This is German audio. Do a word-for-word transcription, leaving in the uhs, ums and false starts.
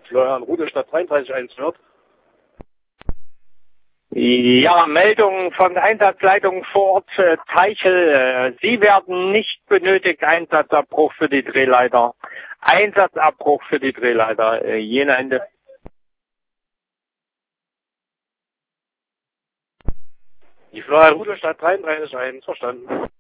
Florian Rudelstadt dreiunddreißig eins hört. Ja, Meldung von Einsatzleitung vor Ort äh, Teichel. Äh, Sie werden nicht benötigt. Einsatzabbruch für die Drehleiter. Einsatzabbruch für die Drehleiter. Äh, Jena Ende. Die Florian Rudelstadt dreiunddreißig eins verstanden.